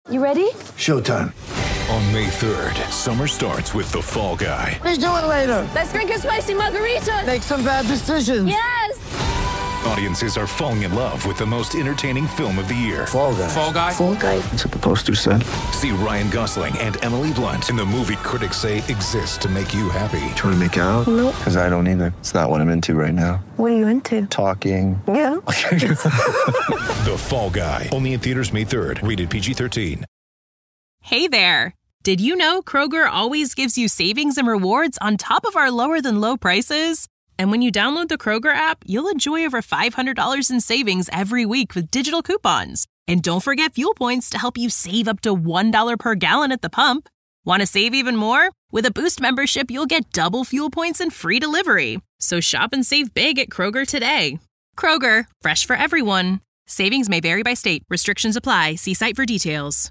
You ready? Showtime. On May 3rd, summer starts with The Fall Guy. Let's do it later. Let's drink a spicy margarita. Make some bad decisions. Yes! Audiences are falling in love with the most entertaining film of the year. Fall Guy. Fall Guy? Fall Guy. That's what the poster said. See Ryan Gosling and Emily Blunt in the movie critics say exists to make you happy. Trying to make it out? Nope. Because I don't either. It's not what I'm into right now. What are you into? Talking. Yeah. The Fall Guy. Only in theaters May 3rd. Rated PG-13. Hey there. Did you know Kroger always gives you savings and rewards on top of our lower than low prices? And when you download the Kroger app, you'll enjoy over $500 in savings every week with digital coupons. And don't forget fuel points to help you save up to $1 per gallon at the pump. Want to save even more? With a Boost membership, you'll get double fuel points and free delivery. So shop and save big at Kroger today. Kroger, fresh for everyone. Savings may vary by state. Restrictions apply. See site for details.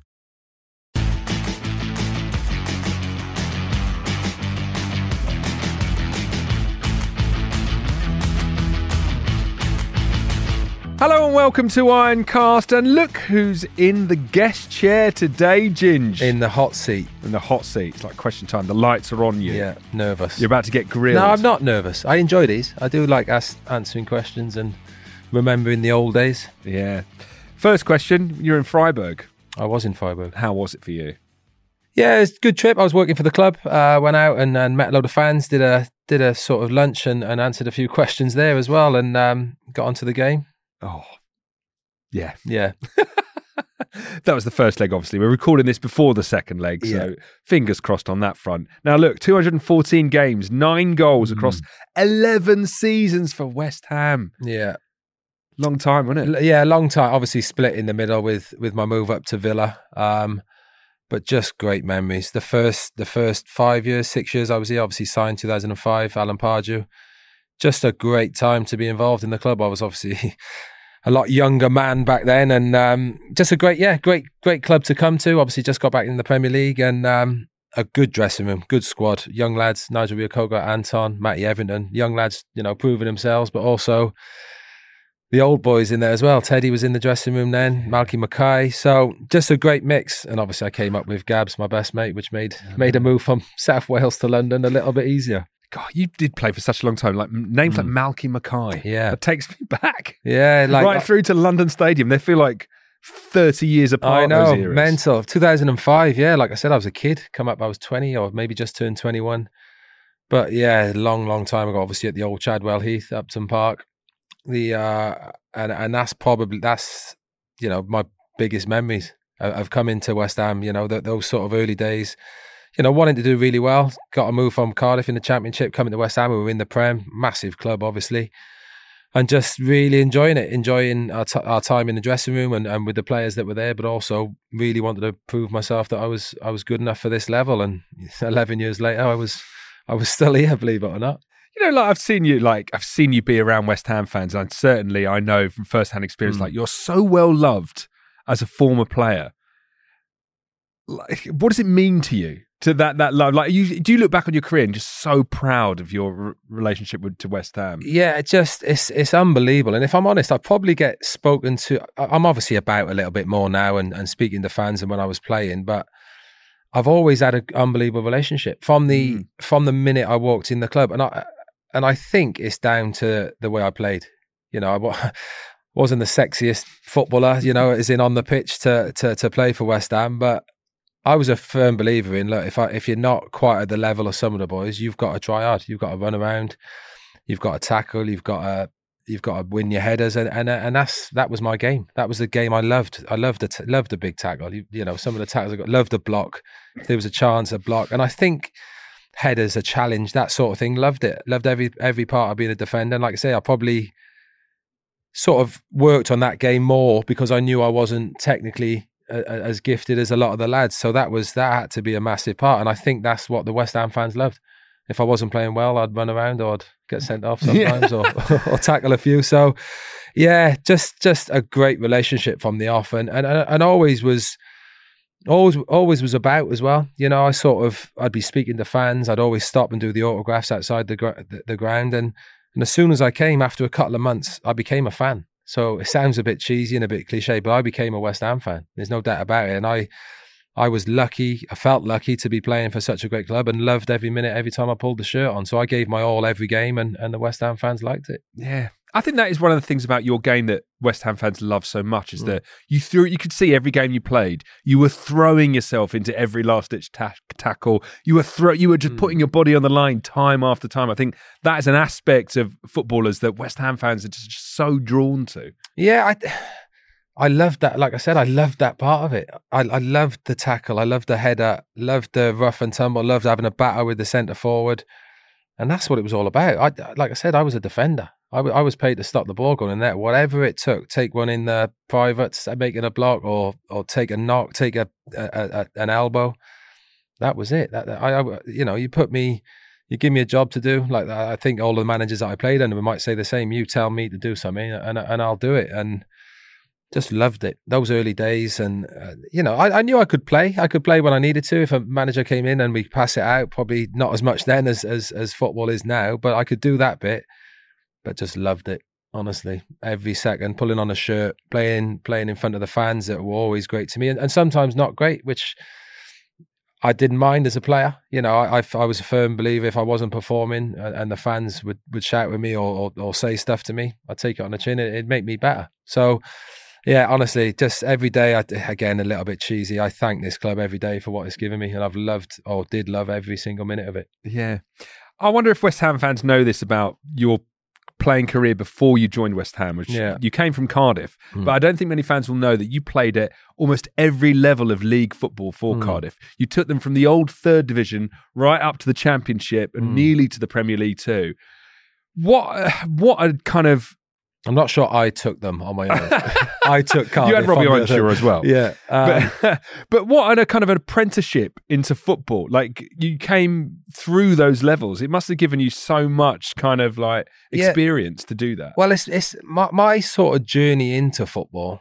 Hello and welcome to Ironcast, and look who's in the guest chair today, Ginge. In the hot seat. In the hot seat. It's like question time. The lights are on you. Yeah, nervous. You're about to get grilled. No, I'm not nervous. I enjoy these. I do like answering questions and remembering the old days. Yeah. First question, you're in Freiburg. I was in Freiburg. How was it for you? Yeah, it's a good trip. I was working for the club. Went out and met a load of fans, did a sort of lunch and answered a few questions there as well, and got onto the game. Oh, yeah. Yeah. That was the first leg, obviously. We're recording this before the second leg, so fingers crossed on that front. Now, look, 214 games, 9 goals across 11 seasons for West Ham. Yeah. Long time, wasn't it? Yeah, long time. Obviously split in the middle with my move up to Villa. But just great memories. The first 5 years, 6 years I was here, obviously signed 2005, Alan Pardew. Just a great time to be involved in the club. I was obviously a lot younger man back then, and just a great club to come to. Obviously just got back in the Premier League, and a good dressing room, good squad, young lads, Nigel Reo-Coker, Anton, Matty Everton, young lads, proving themselves, but also the old boys in there as well. Teddy was in the dressing room then, Malky Mackay. So just a great mix. And obviously I came up with Gabs, my best mate, which made a move from South Wales to London a little bit easier. God, you did play for such a long time. Like names like Malky Mackay. Yeah. That takes me back. Yeah. Right through to London Stadium. They feel like 30 years apart. I know, those eras. mental. 2005, yeah. Like I said, I was a kid. Come up, I was 20 or maybe just turned 21. But yeah, long time ago, obviously at the old Chadwell Heath, Upton Park. And that's my biggest memories. I've come into West Ham, those sort of early days, wanting to do really well. Got a move from Cardiff in the Championship, coming to West Ham. We were in the Prem, massive club, obviously, and just really enjoying it, enjoying our time in the dressing room and with the players that were there, but also really wanted to prove myself that I was good enough for this level. And 11 years later, I was still here, believe it or not. I've seen you be around West Ham fans, and certainly I know from first-hand experience, you're so well loved as a former player. Like, what does it mean to you, to that love? Like, do you look back on your career and just so proud of your relationship to West Ham? Yeah, it's unbelievable. And if I'm honest, I probably get spoken to. I'm obviously about a little bit more now and speaking to fans than when I was playing, but I've always had an unbelievable relationship from the minute I walked in the club, and I think it's down to the way I played. I wasn't the sexiest footballer, as in on the pitch to play for West Ham, but I was a firm believer in, look, if you're not quite at the level of some of the boys, you've got to try hard. You've got to run around. You've got to tackle. You've got to win your headers, and that was my game. That was the game I loved. I loved the big tackle. Some of the tackles I got. Loved the block. If there was a chance, a block, and I think headers, a challenge, that sort of thing. Loved it. Loved every part of being a defender. And like I say, I probably sort of worked on that game more because I knew I wasn't technically as gifted as a lot of the lads. So that had to be a massive part. And I think that's what the West Ham fans loved. If I wasn't playing well, I'd run around or I'd get sent off sometimes or tackle a few. So yeah, just a great relationship from the off, and always was about as well. I'd be speaking to fans. I'd always stop and do the autographs outside the ground. And as soon as I came, after a couple of months, I became a fan. So it sounds a bit cheesy and a bit cliche, but I became a West Ham fan. There's no doubt about it. And I was lucky. I felt lucky to be playing for such a great club and loved every minute, every time I pulled the shirt on. So I gave my all every game, and the West Ham fans liked it. Yeah. I think that is one of the things about your game that West Ham fans love so much is that you could see every game you played, you were throwing yourself into every last-ditch tackle. You were just putting your body on the line time after time. I think that is an aspect of footballers that West Ham fans are just so drawn to. Yeah, I loved that. Like I said, I loved that part of it. I loved the tackle. I loved the header, loved the rough and tumble, loved having a battle with the centre forward. And that's what it was all about. Like I said, I was a defender. I was paid to stop the ball going in there, whatever it took. Take one in the private, making a block, or take a knock, take an elbow. That was it. You give me a job to do. Like I think all the managers that I played under might say the same. You tell me to do something, and I'll do it. And just loved it. Those early days, and I knew I could play. I could play when I needed to. If a manager came in and we pass it out, probably not as much then as football is now, but I could do that bit. But just loved it, honestly. Every second, pulling on a shirt, playing in front of the fans that were always great to me, and sometimes not great, which I didn't mind as a player. I was a firm believer if I wasn't performing and the fans would shout with me or say stuff to me, I'd take it on the chin. It'd make me better. So, yeah, honestly, just every day, again, a little bit cheesy, I thank this club every day for what it's given me, and I've did love every single minute of it. Yeah. I wonder if West Ham fans know this about your playing career before you joined West Ham, which you came from Cardiff, but I don't think many fans will know that you played at almost every level of league football for Cardiff. You took them from the old third division right up to the Championship and nearly to the Premier League too. What a kind of... I'm not sure I took them on my own. I took Cardiff. You had Robbie Earnshaw as well. Yeah. But what a kind of an apprenticeship into football. Like, you came through those levels. It must have given you so much kind of like experience to do that. Well, it's my sort of journey into football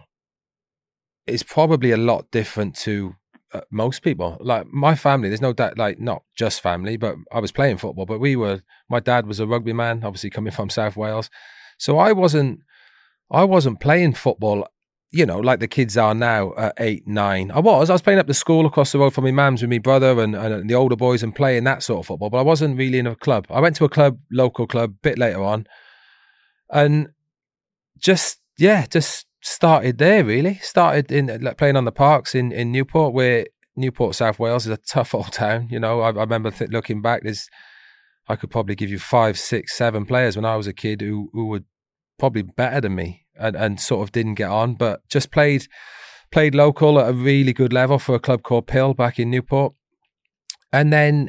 is probably a lot different to most people. Like my family, there's no doubt, like not just family, but I was playing football, but my dad was a rugby man, obviously coming from South Wales. So I wasn't playing football, like the kids are now at 8, 9. I was playing up the school across the road from my mum's with my brother and the older boys and playing that sort of football, but I wasn't really in a club. I went to a local club, a bit later on, and just started there really. Started in playing on the parks in Newport, where Newport, South Wales is a tough old town. I remember looking back, I could probably give you 5, 6, 7 players when I was a kid who were probably better than me and sort of didn't get on, but just played local at a really good level for a club called Pill back in Newport. And then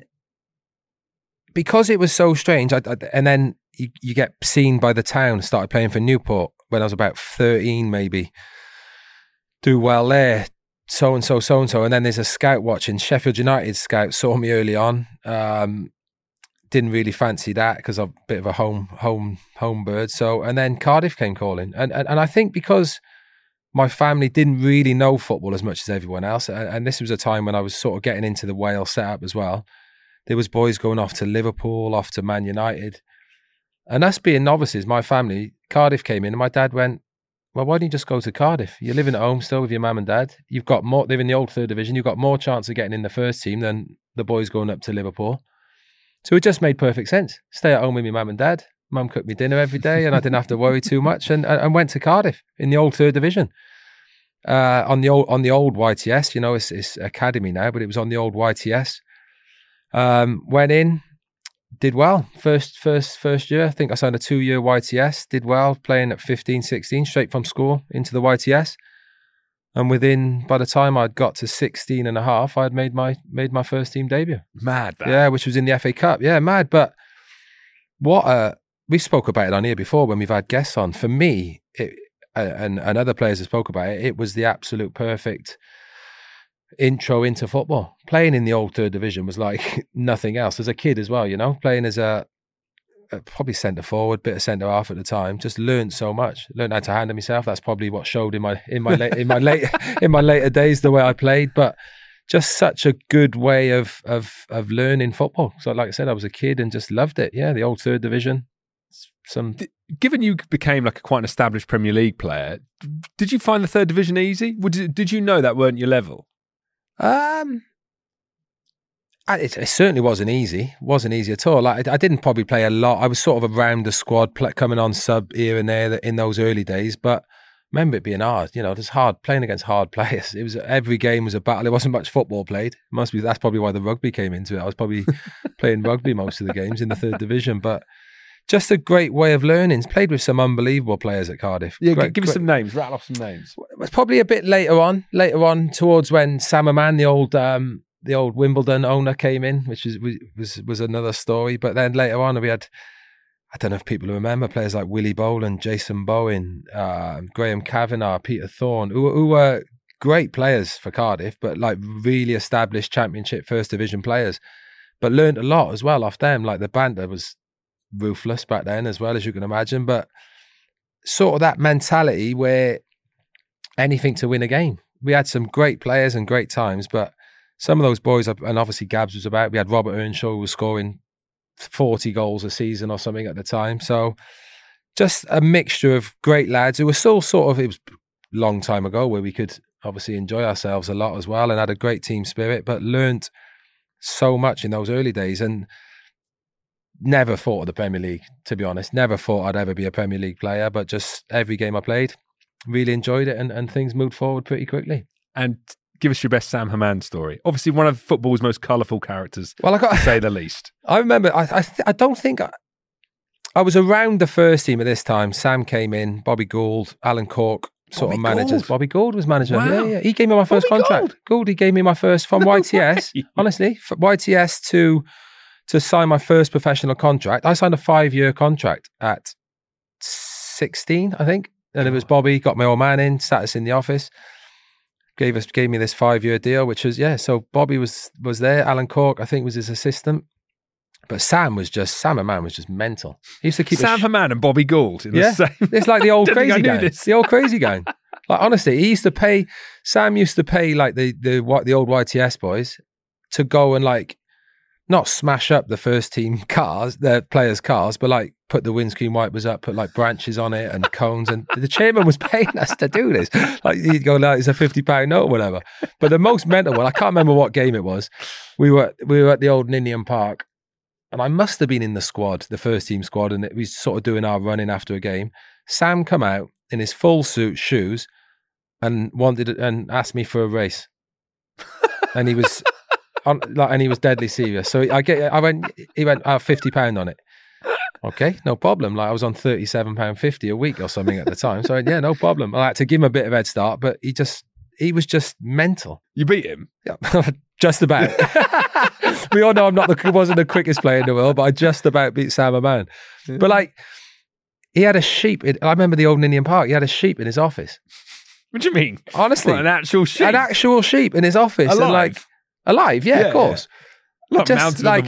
because it was so strange, and then you get seen by the town, started playing for Newport when I was about 13 maybe. Do well there, so-and-so. And then there's a scout watching, Sheffield United scout saw me early on. Didn't really fancy that because I'm a bit of a home bird. So, and then Cardiff came calling, and I think because my family didn't really know football as much as everyone else, and this was a time when I was sort of getting into the Wales setup as well. There was boys going off to Liverpool, off to Man United, and us being novices, my family, Cardiff came in, and my dad went, "Well, why don't you just go to Cardiff? You're living at home still with your mum and dad. You've got more. They're in the old third division. You've got more chance of getting in the first team than the boys going up to Liverpool." So it just made perfect sense. Stay at home with my mum and dad. Mum cooked me dinner every day and I didn't have to worry too much, and went to Cardiff in the old third division. On the old YTS, it's academy now, but it was on the old YTS. Went in, did well. First year, I think I signed a 2-year YTS, did well, playing at 15, 16, straight from school into the YTS. And by the time I'd got to 16 and a half, I'd made my first team debut. Mad, that. Yeah, which was in the FA Cup. Yeah, mad. But we spoke about it on here before when we've had guests on. For me, and other players have spoke about it, it was the absolute perfect intro into football. Playing in the old third division was like nothing else. As a kid as well, playing as a probably centre forward, bit of centre half at the time. Just learned so much. Learned how to handle myself. That's probably what showed in my later days the way I played. But just such a good way of learning football. So, like I said, I was a kid and just loved it. Yeah, the old third division. It's Given you became like quite an established Premier League player, did you find the third division easy? Did you know that weren't your level? It certainly wasn't easy. Wasn't easy at all. Like I didn't probably play a lot. I was sort of around the squad, coming on sub here and there in those early days. But I remember it being hard. You know, it was hard playing against hard players. It was every game was a battle. There wasn't much football played. That's probably why the rugby came into it. I was probably playing rugby most of the games in the third division, but. Just a great way of learning. Played with some unbelievable players at Cardiff. Yeah, give us some names. Rattle off some names. It was probably a bit later on towards when Sam Aman, the old Wimbledon owner, came in, which was another story. But then later on, we had, I don't know if people remember, players like Willie Boland, Jason Bowen, Graham Kavanagh, Peter Thorne, who were great players for Cardiff, but like really established Championship First Division players. But learned a lot as well off them. Like the banter was ruthless back then as well, as you can imagine, but sort of that mentality where anything to win a game. We had some great players and great times, but some of those boys, and obviously Gabs was about, we had Robert Earnshaw who was scoring 40 goals a season or something at the time. So just a mixture of great lads who were still sort of, it was a long time ago where we could obviously enjoy ourselves a lot as well and had a great team spirit, but learnt so much in those early days and never thought of the Premier League, to be honest. Never thought I'd ever be a Premier League player, but just every game I played, really enjoyed it and things moved forward pretty quickly. And give us your best Sam Hammam story. Obviously one of football's most colourful characters, to say the least. I remember, I don't think... I was around the first team at this time. Sam came in, Bobby Gould, Alan Cork, sort of managers. Gould. Bobby Gould was manager. Wow. Yeah. He gave me my first contract. Gould, he gave me my first, from YTS, honestly, from YTS to sign my first professional contract. I signed a 5-year contract at 16, I think. And it was Bobby, got my old man in, sat us in the office, gave me this 5-year deal, which was, so Bobby was there. Alan Cork, I think, was his assistant. But Sam Hammam was just mental. He used to keep Sam Hammam and Bobby Gould in the same. It's like the old crazy gang. The old crazy gang. Like honestly, Sam used to pay like the old YTS boys to go and like not smash up the first team cars, the players' cars, but like put the windscreen wipers up, put like branches on it and cones. And the chairman was paying us to do this. Like he'd go, like, it's a £50 note or whatever. But the most mental one, I can't remember what game it was. We were at the old Ninian Park, and I must have been in the squad, the first team squad, and we sort of doing our running after a game. Sam come out in his full suit, shoes, and asked me for a race, and he was. And he was deadly serious. So he went, £50 on it. Okay, no problem. Like I was on £37.50 a week or something at the time. So yeah, no problem. I had to give him a bit of head start, but he was just mental. You beat him? Yeah, just about. We all know wasn't the quickest player in the world, but I just about beat Sam Hammam. Yeah. But like, he had a sheep. I remember the old Ninian Park. He had a sheep in his office. What do you mean? Honestly, an actual sheep. An actual sheep in his office. Alive? And like, alive, yeah, of course. Yeah. Not mounted on the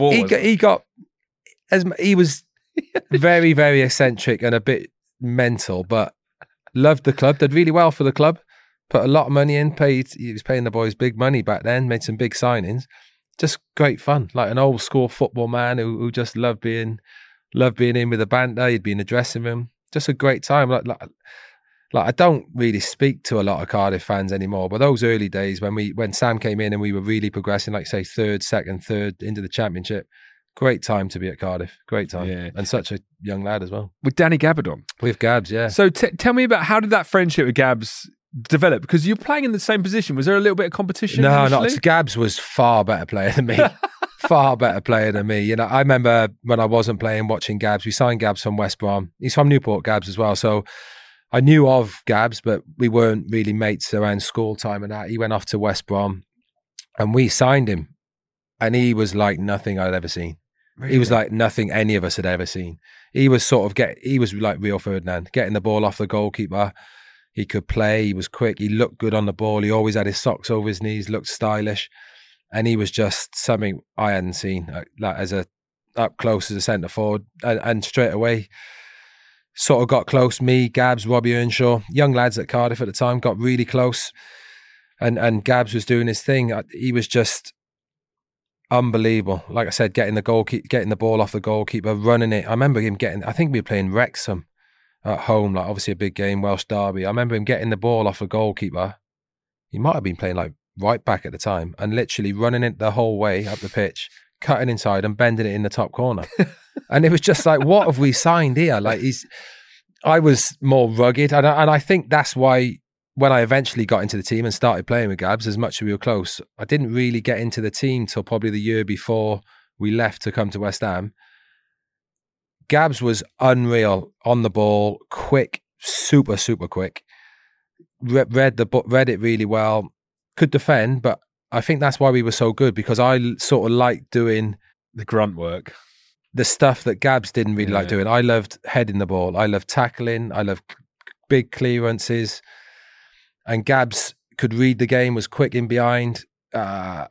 wall. He was very, very eccentric and a bit mental, but loved the club, did really well for the club, put a lot of money in, he was paying the boys big money back then, made some big signings. Just great fun, like an old school football man who just loved being in with the banter. He'd be in the dressing room. Just a great time. Like I don't really speak to a lot of Cardiff fans anymore, but those early days when Sam came in and we were really progressing, like say third into the Championship, great time to be at Cardiff. Great time. Yeah. And such a young lad as well. With Danny Gabardon. With Gabs, yeah. So tell me about how did that friendship with Gabs develop? Because you're playing in the same position. Was there a little bit of competition? No, not. Gabs was far better player than me. Far better player than me. You know, I remember when I wasn't playing, watching Gabs. We signed Gabs from West Brom. He's from Newport, Gabs as well. So I knew of Gabs, but we weren't really mates around school time and that. He went off to West Brom and we signed him. And he was like nothing I'd ever seen. Really? He was like nothing any of us had ever seen. He was he was like Rio Ferdinand, getting the ball off the goalkeeper. He could play. He was quick. He looked good on the ball. He always had his socks over his knees, looked stylish. And he was just something I hadn't seen like as up close as a centre forward. And straight away, sort of got close. Me, Gabs, Robbie Earnshaw, young lads at Cardiff at the time, got really close. And Gabs was doing his thing. He was just unbelievable. Like I said, getting the ball off the goalkeeper, running it. I remember him I think we were playing Wrexham at home, like obviously a big game, Welsh derby. I remember him getting the ball off the goalkeeper. He might have been playing like right back at the time, and literally running it the whole way up the pitch, cutting inside and bending it in the top corner. And it was just like, what have we signed here? Like I was more rugged, and I think that's why when I eventually got into the team and started playing with Gabs, as much as we were close, I didn't really get into the team till probably the year before we left to come to West Ham. Gabs was unreal on the ball, quick, super, super quick. Read it really well, could defend, but I think that's why we were so good, because I sort of liked doing the grunt work, the stuff that Gabs didn't really like doing. I loved heading the ball. I loved tackling. I loved big clearances. And Gabs could read the game, was quick in behind, read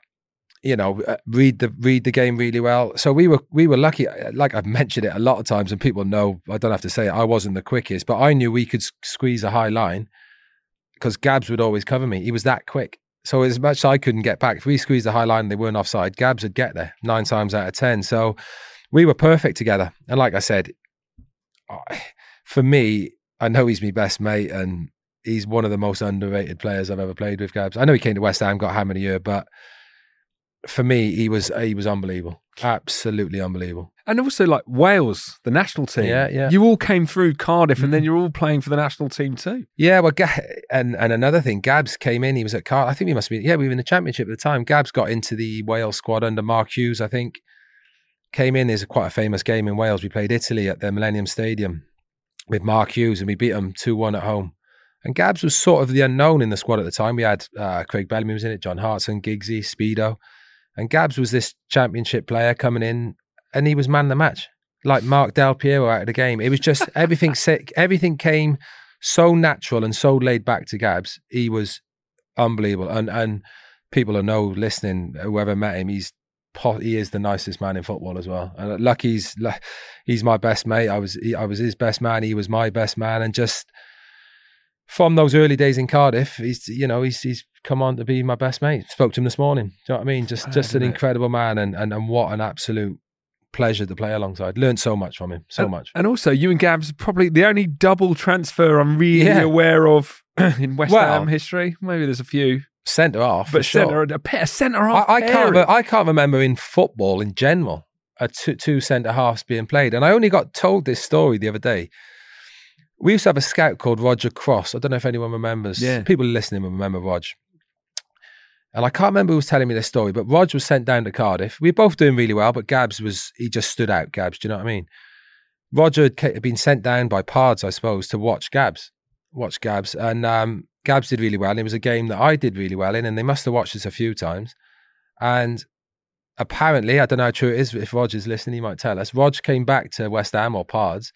the game really well. So we were lucky. Like I've mentioned it a lot of times, and people know, I don't have to say it, I wasn't the quickest, but I knew we could squeeze a high line because Gabs would always cover me. He was that quick. So as much as I couldn't get back, if we squeezed a high line and they weren't offside, Gabs would get there 9 times out of 10. So we were perfect together. And like I said, for me, I know he's my best mate, and he's one of the most underrated players I've ever played with, Gabs. I know he came to West Ham, got hammered a year, but for me, he was unbelievable. Absolutely unbelievable. And also like Wales, the national team. Yeah. You all came through Cardiff and then you're all playing for the national team too. Yeah, well, and another thing, Gabs came in, he was at Cardiff. I think he must be, we were in the championship at the time. Gabs got into the Wales squad under Mark Hughes, I think. Came in, there's quite a famous game in Wales. We played Italy at the Millennium Stadium with Mark Hughes, and we beat them 2-1 at home. And Gabs was sort of the unknown in the squad at the time. We had Craig Bellamy was in it, John Hartson, Giggsy, Speedo. And Gabs was this championship player coming in, and he was man of the match. Like Mark Del Piero out of the game. It was just everything came so natural and so laid back to Gabs. He was unbelievable. And people who know, listening, whoever met him, he is the nicest man in football as well. And Lucky's my best mate. I was his best man. He was my best man. And just from those early days in Cardiff, he's come on to be my best mate. Spoke to him this morning. Do you know what I mean? Just an incredible man, and what an absolute pleasure to play alongside. Learned so much from him. Much. And also, you and Gabs are probably the only double transfer I'm really aware of in West Ham history. Maybe there's a few. Centre half, but centre half. I can't remember in football in general two centre halves being played. And I only got told this story the other day. We used to have a scout called Roger Cross. I don't know if anyone remembers. Yeah. People listening will remember Rog. And I can't remember who was telling me this story, but Rog was sent down to Cardiff. We were both doing really well, but Gabs he just stood out, Gabs. Do you know what I mean? Roger had been sent down by Pards, I suppose, to watch Gabs. And Gabs did really well. And it was a game that I did really well in, and they must have watched us a few times. And apparently, I don't know how true it is, if Roger's listening, he might tell us. Rog came back to West Ham or Pards.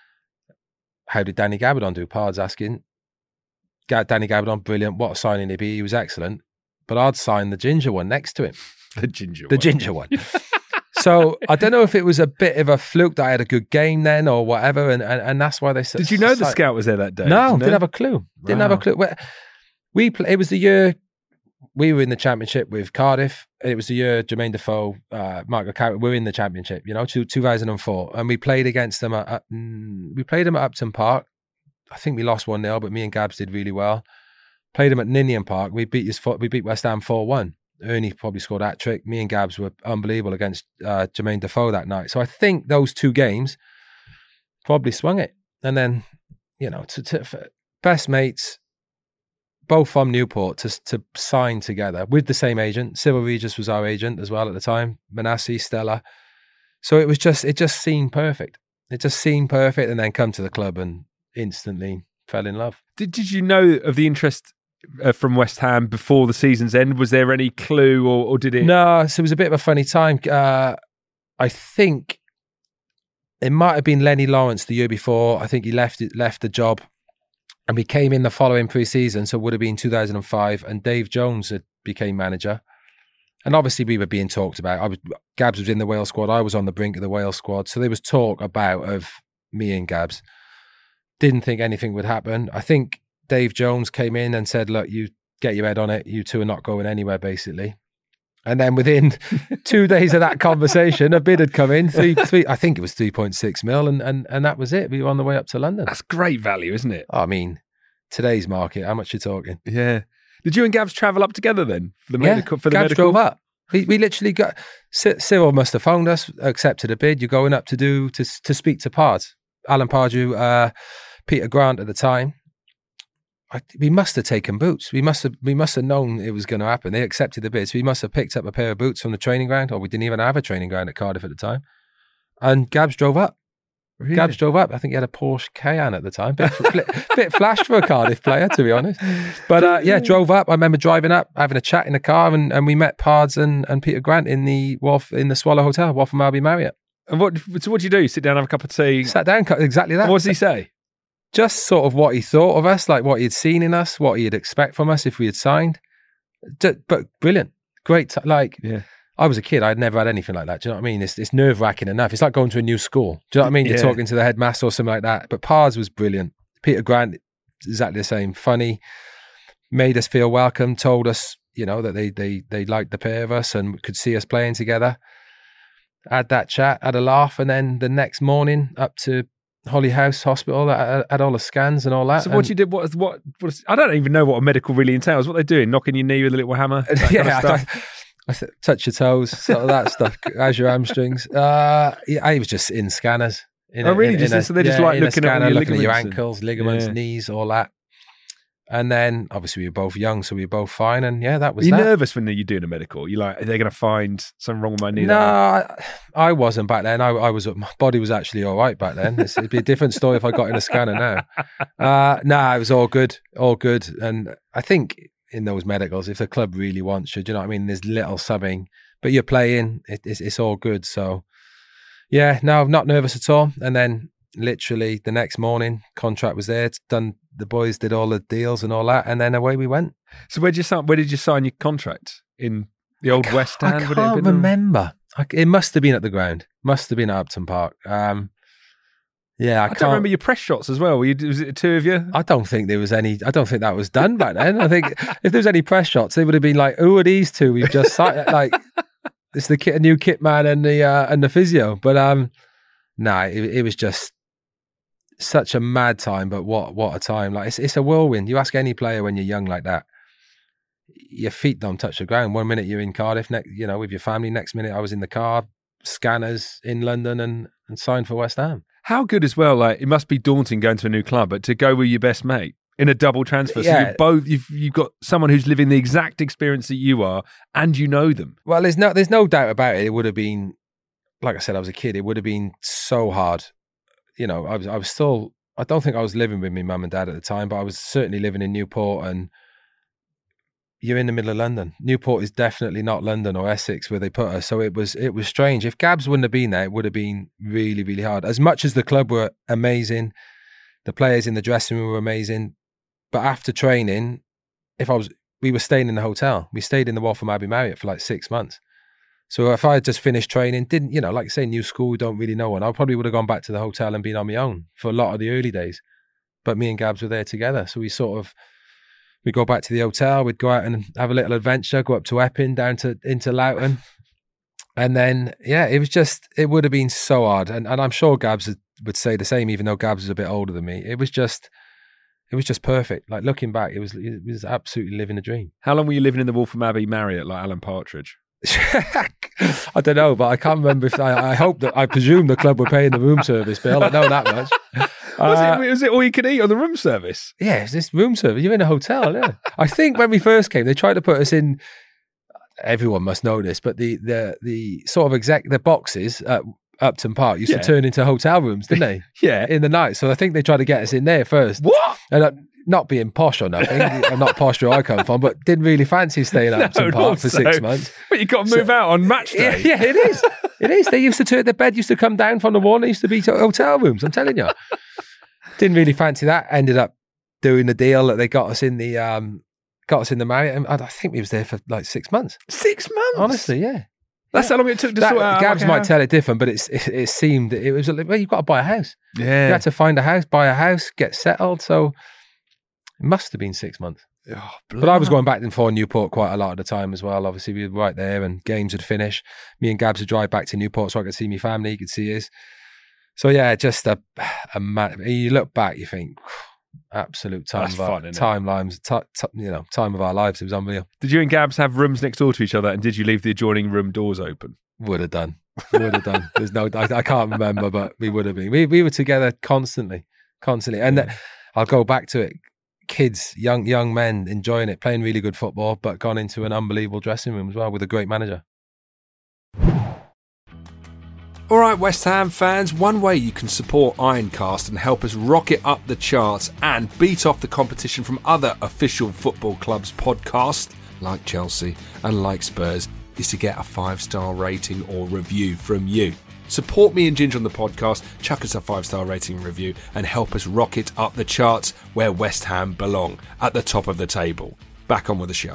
How did Danny Gabardon do? Pards asking. Danny Gabardon, brilliant. What a signing he'd be. He was excellent. But I'd sign the ginger one next to him. The ginger one. So I don't know if it was a bit of a fluke that I had a good game then or whatever, and that's why they said. Did you know the scout was there that day? No, didn't have a clue. Didn't have a clue. It was the year we were in the championship with Cardiff. It was the year Jermaine Defoe, Mark O'Carroll were in the championship. 2004, and we played against them at Upton Park. I think we lost 1-0, but me and Gabs did really well. Played them at Ninian Park. We beat West Ham 4-1. Ernie probably scored that trick. Me and Gabs were unbelievable against Jermaine Defoe that night. So I think those two games probably swung it. And then, best mates, both from Newport, to sign together with the same agent. Cyril Regis was our agent as well at the time. Manassi, Stella. So it just seemed perfect. It just seemed perfect, and then come to the club and instantly fell in love. Did you know of the interest from West Ham before the season's end? Was there any clue, or did it? No, so it was a bit of a funny time. I think it might have been Lenny Lawrence the year before. I think he left the job, and we came in the following pre-season, so it would have been 2005, and Dave Jones became manager. And obviously we were being talked about. Gabs was in the Wales squad. I was on the brink of the Wales squad. So there was talk of me and Gabs. Didn't think anything would happen. I think Dave Jones came in and said, look, you get your head on it. You two are not going anywhere, basically. And then within 2 days of that conversation, a bid had come in, three, I think it was 3.6 mil, and that was it. We were on the way up to London. That's great value, isn't it? I mean, today's market, how much you talking? Yeah. Did you and Gabs travel up together then? For the medical? For the Gabs medical? drove up. We literally got, Cyril must have phoned us, accepted a bid. You're going up to speak to Pards. Alan Pardew, Peter Grant at the time. We must have taken boots. We must have known it was going to happen. They accepted the bid. So we must have picked up a pair of boots from the training ground, or we didn't even have a training ground at Cardiff at the time. And Gabs drove up. Really? Gabs drove up. I think he had a Porsche Cayenne at the time. Bit flash for a Cardiff player, to be honest. But drove up. I remember driving up, having a chat in the car, and we met Pards and Peter Grant in the Swallow Hotel, Waltham Abbey Marriott. And what do you do? Sit down, have a cup of tea? Sat down, exactly that. What does he say? Just sort of what he thought of us, like what he'd seen in us, what he'd expect from us if we had signed. But brilliant. Great. I was a kid. I'd never had anything like that. Do you know what I mean? It's nerve-wracking enough. It's like going to a new school. Do you know what I mean? You're talking to the headmaster or something like that. But Pards was brilliant. Peter Grant, exactly the same. Funny. Made us feel welcome. Told us, that they liked the pair of us and could see us playing together. Had that chat, had a laugh, and then the next morning up to Holly House Hospital, had all the scans and all that. So what you did? What? I don't even know what a medical really entails. What they doing? Knocking your knee with a little hammer? I touch your toes, sort of that stuff. As your hamstrings. I was just in scanners. So they just like looking at your ankles, ligaments, knees, all that. And then obviously we were both young, so we were both fine. And that was. Are you nervous when you're doing a medical? You're like, are they going to find something wrong with my knee? No, I wasn't back then. I was. My body was actually all right back then. It'd be a different story if I got in a scanner now. It was all good, And I think in those medicals, if the club really wants you, do you know what I mean? There's little subbing, but you're playing. It's all good. So no, I'm not nervous at all. And then literally the next morning, contract was there. It's done. The boys did all the deals and all that, and then away we went. So where did you sign your contract? In the old West End? I can't remember. It must have been at the ground. Must have been at Upton Park. I don't remember your press shots as well. Was it the two of you? I don't think there was any. I don't think that was done back then. I think if there was any press shots, they would have been like, "Who are these two? We've just signed." Like, it's the new kit man and the physio. But it was just such a mad time. But what a time! Like it's a whirlwind. You ask any player when you're young like that, your feet don't touch the ground. One minute you're in Cardiff, with your family. Next minute I was in the car, scanners in London, and signed for West Ham. How good as well. Like it must be daunting going to a new club, but to go with your best mate in a double transfer. So you've got someone who's living the exact experience that you are, and you know them. Well, there's no doubt about it. It would have been, like I said, I was a kid. It would have been so hard. I was still. I don't think I was living with my mum and dad at the time, but I was certainly living in Newport, and you're in the middle of London. Newport is definitely not London or Essex where they put us. So it was strange. If Gabs wouldn't have been there, it would have been really, really hard. As much as the club were amazing, the players in the dressing room were amazing. But after training, we were staying in the hotel. We stayed in the Waltham Abbey Marriott for like 6 months. So if I had just finished training, like you say, new school, we don't really know one, I probably would have gone back to the hotel and been on my own for a lot of the early days. But me and Gabs were there together. So we'd go back to the hotel, we'd go out and have a little adventure, go up to Epping, down into Loughton. And then, it would have been so hard. And I'm sure Gabs would say the same, even though Gabs is a bit older than me. It was just perfect. Like looking back, it was absolutely living a dream. How long were you living in the Waltham Abbey Marriott like Alan Partridge? I don't know, but I can't remember if I presume the club were paying the room service bill. I know that much. Was it all you could eat on the room service? Yeah, it's this room service. You're in a hotel, yeah. I think when we first came, they tried to put us in, everyone must know this, but the sort of the boxes at Upton Park used to turn into hotel rooms, didn't they? Yeah. In the night. So I think they tried to get us in there first. What? And not being posh or nothing, I'm not posh where I come from, but didn't really fancy staying at Upton Park for 6 months. But you got to move out on match day. Yeah, it is. It is. They used to turn, the bed used to come down from the wall and it used to be hotel rooms, I'm telling you. Didn't really fancy that. Ended up doing the deal that they got us in the Marriott. And I think we was there for like 6 months. 6 months? Honestly, yeah. That's how long it took to sort out. Gabs might tell it different, but it seemed it was well, you've got to buy a house. Yeah. You had to find a house, buy a house, get settled. So it must have been 6 months. Oh, but I was going back and forth Newport quite a lot of the time as well. Obviously, we were right there and games would finish. Me and Gabs would drive back to Newport so I could see my family, he could see his. So yeah, just a you look back, you think, absolute time of our lives. It was unreal. Did you and Gabs have rooms next door to each other, and did you leave the adjoining room doors open? Would have done. There's no, I can't remember, but we would have been. We were together constantly. And I'll go back to it. Kids, young men enjoying it, playing really good football, but gone into an unbelievable dressing room as well with a great manager. All right, West Ham fans, one way you can support Ironcast and help us rocket up the charts and beat off the competition from other official football clubs' podcasts, like Chelsea and like Spurs, is to get a 5-star rating or review from you. Support me and Ginger on the podcast, chuck us a 5-star rating and review, and help us rocket up the charts where West Ham belong, at the top of the table. Back on with the show.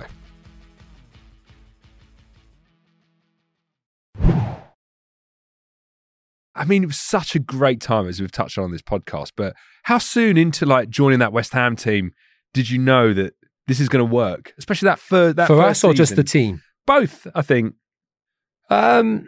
I mean, it was such a great time, as we've touched on this podcast, but how soon into like joining that West Ham team did you know that this is going to work? Especially that first For us or season? just the team? Both, I think. Was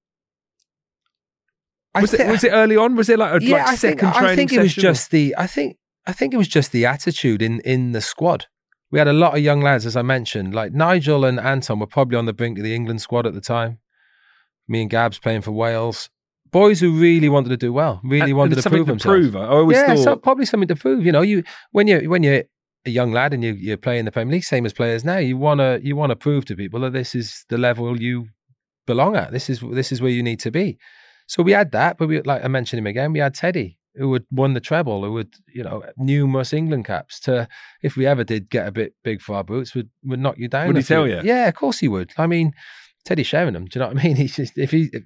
it early on? Was it like a second training I think it was just the I think it was just the attitude in the squad. We had a lot of young lads, as I mentioned, like Nigel and Anton were probably on the brink of the England squad at the time. Me and Gabs playing for Wales. Boys who really wanted to do well, wanted to prove themselves. I always thought, probably something to prove. You know, when you're a young lad and you're playing the Premier League, same as players now, you wanna prove to people that this is the level you belong at. This is where you need to be. So we had that, but like I mentioned him again, we had Teddy, who had won the treble, who had, numerous England caps. To, if we ever did get a bit big for our boots, would knock you down. Would he tell you? Yeah, of course he would. I mean, Teddy Sheringham, do you know what I mean? He's just,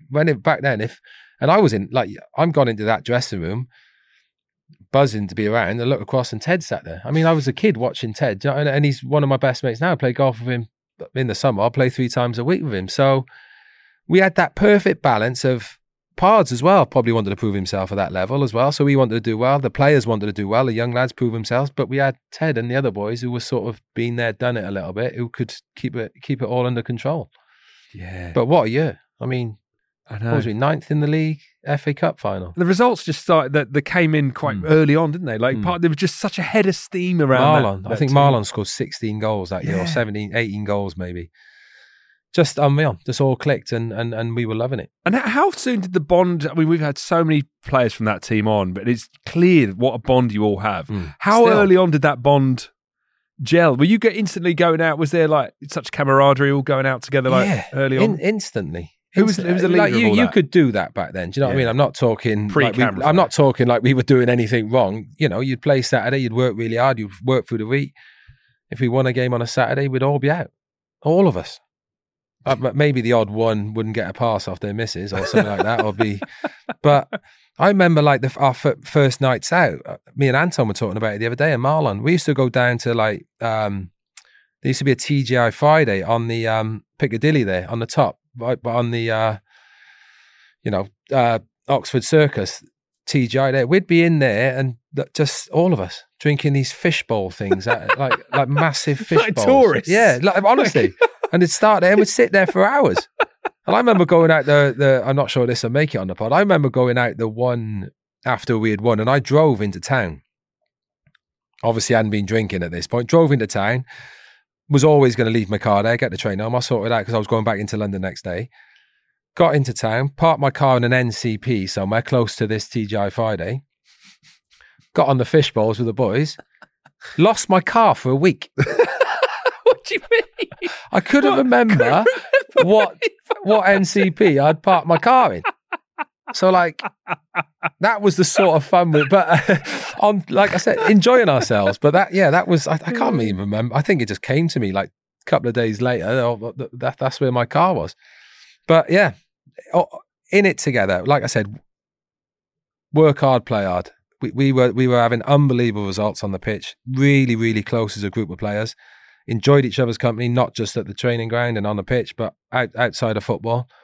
and I was I'm gone into that dressing room, buzzing to be around, and look across and Ted sat there. I mean, I was a kid watching Ted, and he's one of my best mates now. I play golf with him in the summer. I'll play 3 times a week with him. So we had that perfect balance of Pards as well, probably wanted to prove himself at that level as well. So we wanted to do well. The players wanted to do well. The young lads prove themselves. But we had Ted and the other boys who were sort of been there, done it a little bit, who could keep it all under control. Yeah. But what a year. I mean, I know. What was we, 9th in the league, FA Cup final? The results just started, that they came in quite early on, didn't they? There was just such a head of steam around Marlon. I think Marlon scored 16 goals that year, or 17, 18 goals maybe. Just unreal. Just all clicked and we were loving it. And how soon did the bond, I mean, we've had so many players from that team on, but it's clear what a bond you all have. How early on did that bond gel? Were you instantly going out? Was there like such camaraderie all going out together early on? Instantly. Who was the leader of all you that? could do that back then. Do you know what I mean? I'm not talking pre-camera. I'm not talking like we were doing anything wrong. You'd play Saturday, you'd work really hard, you'd work through the week. If we won a game on a Saturday, we'd all be out. All of us. Maybe the odd one wouldn't get a pass off their missus or something like that, but I remember our first nights out. Me and Anton were talking about it the other day, and Marlon. We used to go down to there used to be a TGI Friday on the Piccadilly there on the top, right, but on the Oxford Circus TGI there. We'd be in there and just all of us drinking these fishbowl things, like massive fish like bowls. Tourists. Yeah, honestly. And it'd start there and we'd sit there for hours. And I remember going out I'm not sure this will make it on the pod. I remember going out the one after we had won, and I drove into town. Obviously, I hadn't been drinking at this point. Drove into town. Was always going to leave my car there, get the train home. I sorted out because I was going back into London next day. Got into town, parked my car in an NCP somewhere close to this TGI Friday. Got on the fish bowls with the boys. Lost my car for a week. What do you mean? I couldn't remember what NCP I'd parked my car in. So that was the sort of fun but on, like I said, enjoying ourselves. But that was, I can't even remember. I think it just came to me like a couple of days later. That's where my car was. But yeah, in it together. Like I said, work hard, play hard. We were having unbelievable results on the pitch. Really, really close as a group of players. Enjoyed each other's company, not just at the training ground and on the pitch, but outside of football.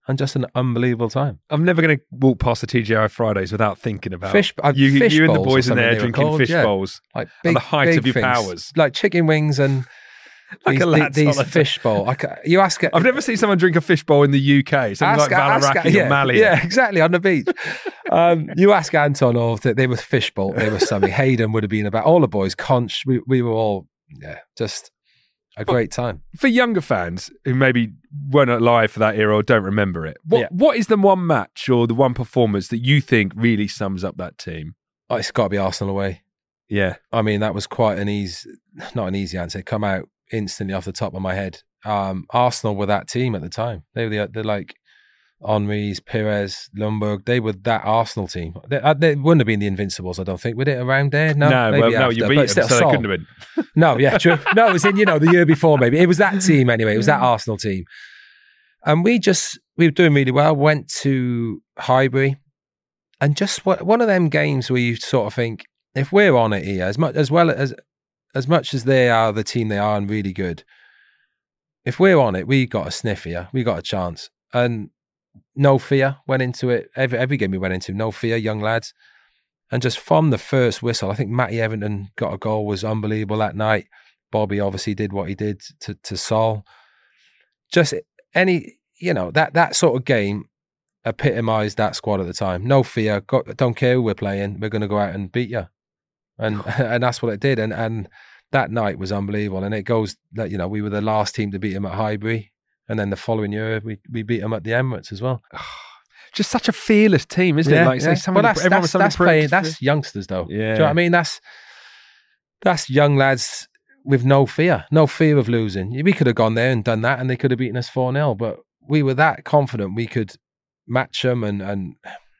and just an unbelievable time. I'm never going to walk past the TGI Fridays without thinking about Fish you and the bowls or boys in something there they were drinking called, fish yeah. bowls Like at the height big of your things, powers. like chicken wings and Like a lad's these holiday. fish bowl. You ask. I've never seen someone drink a fish bowl in the UK. Something like Valaraki or Mali. Yeah, exactly, on the beach. You ask Anton or that they were fish bowl. They were something. Hayden would have been about all the boys. Conch, we were all just a great time. For younger fans who maybe weren't alive for that era or don't remember it, what is the one match or the one performance that you think really sums up that team? Oh, it's got to be Arsenal away. Yeah. I mean, that was quite not an easy answer. Come out instantly off the top of my head. Arsenal were that team at the time. They were they're like Henry's, Pires, Lundberg. They were that Arsenal team. They wouldn't have been the Invincibles, I don't think. Were it around there? No, you beat them, so they couldn't have been. No, yeah, true. No, it was in the year before maybe. It was that team anyway. It was that Arsenal team. And we were doing really well. Went to Highbury, and just one of them games where you sort of think, if we're on it here, as much as they are the team they are and really good, if we're on it, we got a sniff here. We got a chance. And no fear went into it. Every game we went into, no fear, young lads. And just from the first whistle, I think Matty Everton got a goal, was unbelievable that night. Bobby obviously did what he did to Sol. Just that sort of game epitomised that squad at the time. No fear, don't care who we're playing, we're going to go out and beat you. And that's what it did. And that night was unbelievable. And it goes that, we were the last team to beat him at Highbury. And then the following year, we beat him at the Emirates as well. Just such a fearless team, isn't it? Like, yeah. That's youngsters, though. Yeah. Do you know what I mean? That's young lads with no fear of losing. We could have gone there and done that, and they could have beaten us 4-0. But we were that confident we could match them and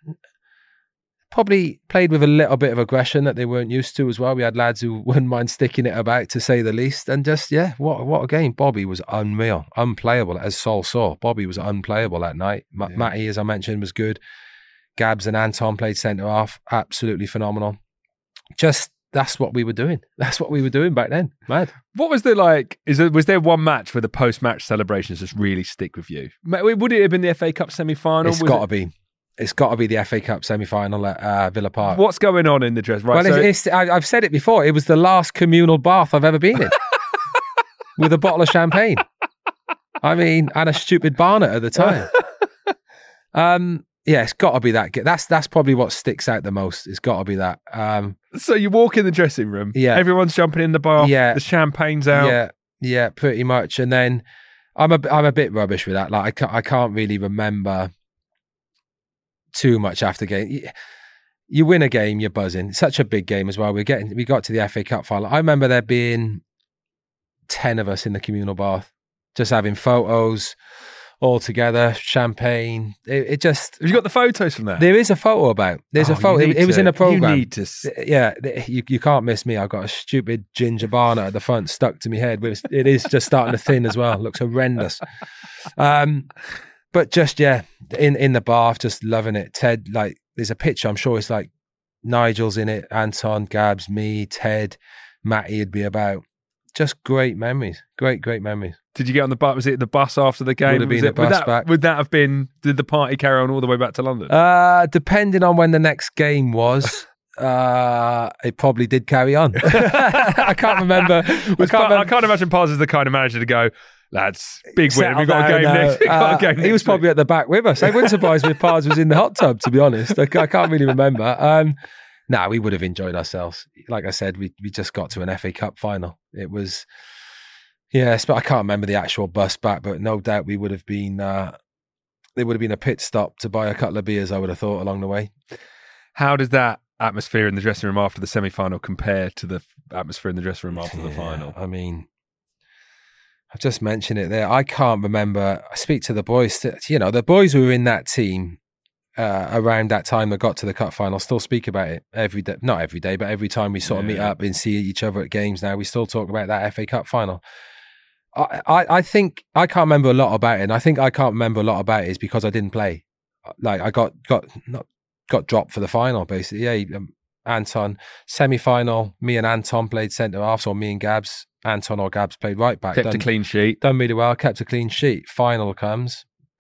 probably played with a little bit of aggression that they weren't used to as well. We had lads who wouldn't mind sticking it about, to say the least. And just, what a game. Bobby was unreal, unplayable, as Sol saw. Bobby was unplayable that night. Matty, as I mentioned, was good. Gabs and Anton played centre-half. Absolutely phenomenal. Just, that's what we were doing. That's what we were doing back then. Mad. What was there like? Was there one match where the post-match celebrations just really stick with you? Would it have been the FA Cup semi-final? It's got to be. It's got to be the FA Cup semi-final at Villa Park. What's going on in the dress? Right, well, I've said it before. It was the last communal bath I've ever been in, with a bottle of champagne. I mean, and a stupid Barnet at the time. It's got to be that. That's probably what sticks out the most. It's got to be that. So you walk in the dressing room. Yeah, everyone's jumping in the bath. Yeah, the champagne's out. Yeah, pretty much. And then I'm a bit rubbish with that. Like I can't really remember too much after game. You win a game, you're buzzing. It's such a big game as well. We got to the FA Cup final. I remember there being 10 of us in the communal bath, just having photos all together, champagne. It just. Have you got the photos from that? There is a photo about. There's a photo. It was in a program. You need to. Yeah, you can't miss me. I've got a stupid ginger Barnet at the front stuck to my head. It is just starting to thin as well. It looks horrendous. But just, in the bath, just loving it. Ted, like, there's a picture, I'm sure it's like Nigel's in it, Anton, Gabs, me, Ted, Matty would be about. Just great memories. Great memories. Did you get on the bus? Was it the bus after the game? Would have been the bus back. Would that have been, did the party carry on all the way back to London? Depending on when the next game was. It probably did carry on. I can't remember. I can't imagine Paz is the kind of manager to go, lads, big win. We've got a game next. He was probably at the back with us. I wouldn't surprise me if Paz was in the hot tub, to be honest. I can't really remember. We would have enjoyed ourselves. Like I said, we just got to an FA Cup final. It was, but I can't remember the actual bus back, but no doubt we would have been, there would have been a pit stop to buy a couple of beers, I would have thought, along the way. How does that atmosphere in the dressing room after the semi-final compare to the atmosphere in the dressing room after the final? I mean, I've just mentioned it there. I can't remember. I speak to the boys. The boys who were in that team around that time that got to the cup final still speak about it every day. Not every day, but every time we sort of meet up and see each other at games now, we still talk about that FA Cup final. I think I can't remember a lot about it. And I think I can't remember a lot about it is because I didn't play. Like I got dropped for the final, basically. Anton, semi-final, me and Anton played centre-halves, or me and Gabs. Anton or Gabs played right back. Kept a clean sheet. Done really well, kept a clean sheet. Final comes,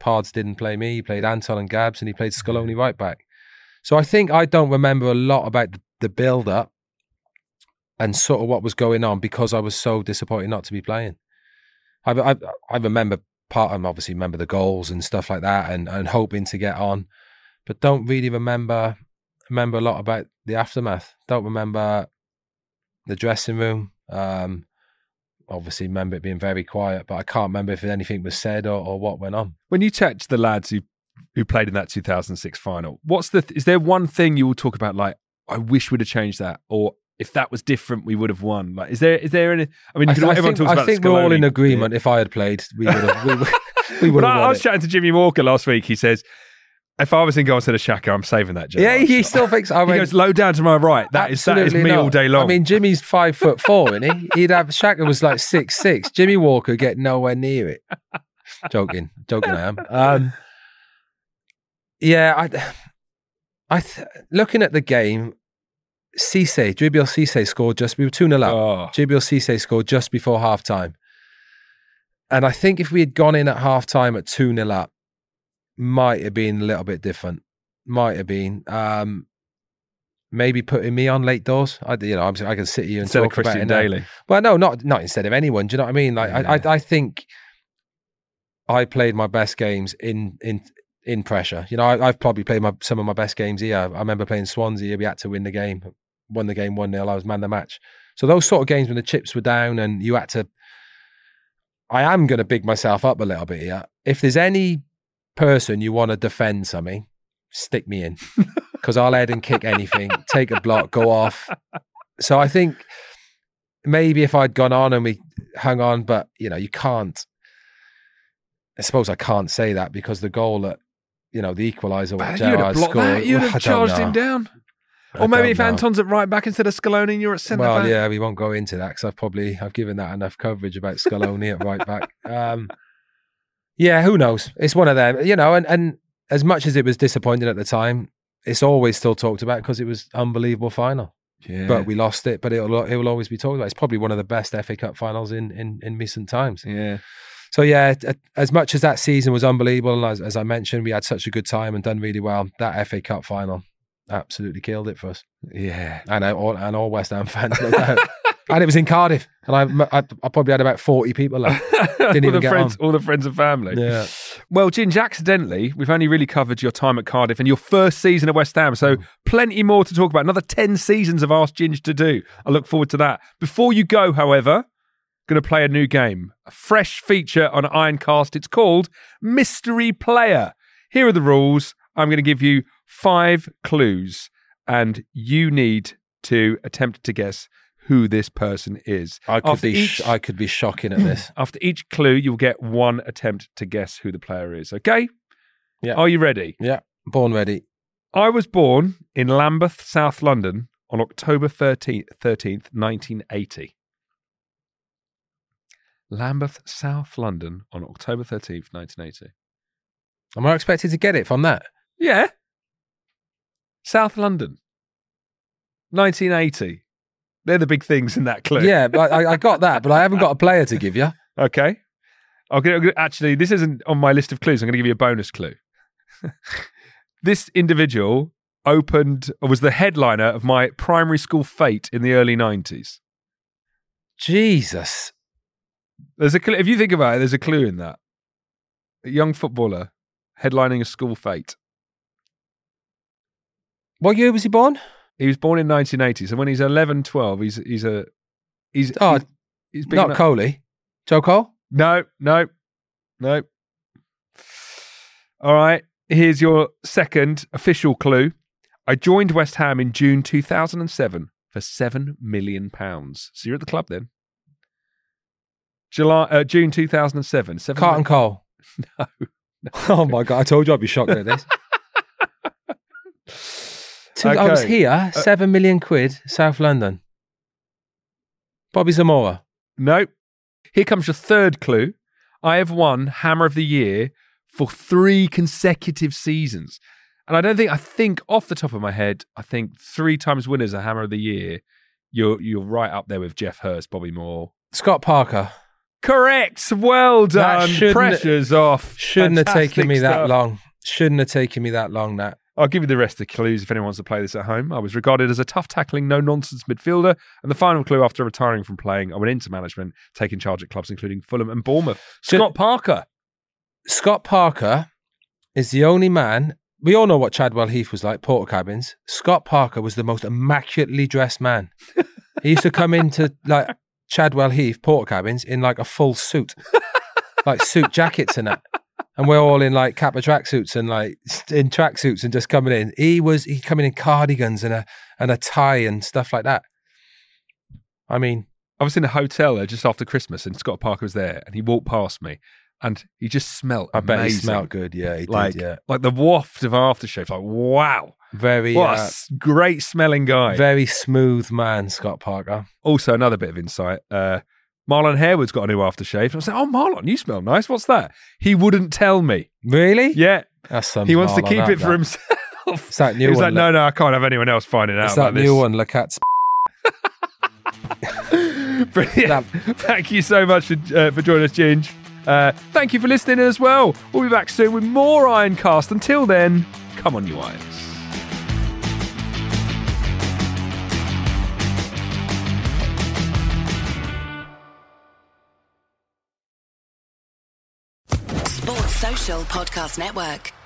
Pards didn't play me. He played Anton and Gabs, and he played Scaloni right back. So I think I don't remember a lot about the build-up and sort of what was going on because I was so disappointed not to be playing. I remember obviously remember the goals and stuff like that and hoping to get on, but don't really remember a lot about the aftermath. Don't remember the dressing room. Obviously remember it being very quiet, but I can't remember if anything was said or what went on. When you text the lads who played in that 2006 final, is there one thing you will talk about, like, I wish we'd have changed that, or if that was different, we would have won? Like, is there any? I mean, everyone talks about. I think we're all in agreement. If I had played, we would have. We would have. I was chatting to Jimmy Walker last week. He says, if I was in goal instead of Xhaka, I'm saving that. Yeah, he still thinks. He goes low down to my right. That is me all day long. I mean, Jimmy's 5'4", isn't he? Xhaka was like 6'6". Jimmy Walker get nowhere near it. Joking, I am. Yeah, looking at the game, Djibril Cissé scored we were 2-0 up. Oh. Djibril Cissé scored just before half-time. And I think if we had gone in at half-time at 2-0 up, might have been a little bit different. Might have been. Maybe putting me on late doors. I can sit here and instead talk of Christian about it Daly. Now. Well, no, not instead of anyone. Do you know what I mean? Like, yeah. I think I played my best games in pressure. You know, I've probably played some of my best games here. I remember playing Swansea. We had to win the game. Won the game 1-0. I was man of the match. So those sort of games when the chips were down and you had to... I am going to big myself up a little bit here. If there's any person you want to defend something, stick me in. Because I'll head and kick anything, take a block, go off. So I think maybe if I'd gone on and we hung on, but, you know, you can't... I suppose I can't say that because the goal that, you know, the equaliser what Gerrard scored. You'd have charged him down. Or maybe if Anton's at right back instead of Scaloni and you're at centre back. Well, yeah, we won't go into that because I've given that enough coverage about Scaloni at right back. Yeah, who knows? It's one of them, you know, and as much as it was disappointing at the time, it's always still talked about because it was an unbelievable final. Yeah. But we lost it, but it will always be talked about. It's probably one of the best FA Cup finals in recent times. Yeah. So yeah, as much as that season was unbelievable, and as I mentioned, we had such a good time and done really well, that FA Cup final absolutely killed it for us. Yeah. And all West Ham fans, no doubt. And it was in Cardiff, and I probably had about 40 people there. Didn't even get on. All the friends and family. Yeah. Well, Ginge, accidentally, we've only really covered your time at Cardiff and your first season at West Ham, so plenty more to talk about. Another 10 seasons of Ask Ginge to do. I look forward to that. Before you go, however, going to play a new game, a fresh feature on Ironcast. It's called Mystery Player. Here are the rules. I'm going to give you 5 clues, and you need to attempt to guess who this person is. I could be shocking at this. After each clue, you'll get 1 attempt to guess who the player is. Okay? Yeah. Are you ready? Yeah. Born ready. I was born in Lambeth, South London on October 13th, 1980. Lambeth, South London on October 13th, 1980. Am I expected to get it from that? Yeah. South London. 1980. They're the big things in that clue. Yeah, but I got that, but I haven't got a player to give you. Okay. Actually, this isn't on my list of clues. I'm going to give you a bonus clue. This individual was the headliner of my primary school fete in the early 90s. Jesus. There's a clue. If you think about it, there's a clue in that. A young footballer headlining a school fete. What year was he born? He was born in 1980. So when he's 11, 12, he's not Coley. Joe Cole? No. All right. Here's your second official clue. I joined West Ham in June 2007 for £7 million. So you're at the club then. June 2007. Carlton Cole. No. Oh my God! I told you I'd be shocked at this. Okay. I was here. £7 million, South London. Bobby Zamora. No. Here comes your third clue. I have won Hammer of the Year for 3 consecutive seasons. And I think off the top of my head, I think 3 times winners of Hammer of the Year, you're right up there with Jeff Hurst, Bobby Moore. Scott Parker. Correct. Well done. Pressure's off. Shouldn't have taken me that stuff. long. Shouldn't have taken me that long, Nat. I'll give you the rest of the clues if anyone wants to play this at home. I was regarded as a tough tackling, no-nonsense midfielder. And the final clue, after retiring from playing, I went into management, taking charge at clubs including Fulham and Bournemouth. Scott Parker. Scott Parker is the only man... We all know what Chadwell Heath was like, Portakabins. Scott Parker was the most immaculately dressed man. He used to come into like Chadwell Heath, Portakabins, in like a full suit. Like suit jackets and that. And we're all in like Kappa tracksuits and like in tracksuits and just coming in. He coming in cardigans and a tie and stuff like that. I mean, I was in a hotel there just after Christmas and Scott Parker was there and he walked past me and he just smelled amazing. I bet he smelled good. Yeah, he like, did. Yeah, like the waft of aftershave. Like, wow. Very what a great smelling guy. Very smooth man, Scott Parker. Also, another bit of insight. Marlon Harewood's got a new aftershave. And I was like, oh, Marlon, you smell nice. What's that? He wouldn't tell me. Really? Yeah. That's some he wants to Marlon keep out, it for that. himself. It's that new he was one. like, no, I can't have anyone else finding out It's about that this. new one, Lacat's. Brilliant. Thank you so much for joining us, Ginge. Thank you for listening as well. We'll be back soon with more Ironcast. Until then, come on, you Irons. Sports Social Podcast Network.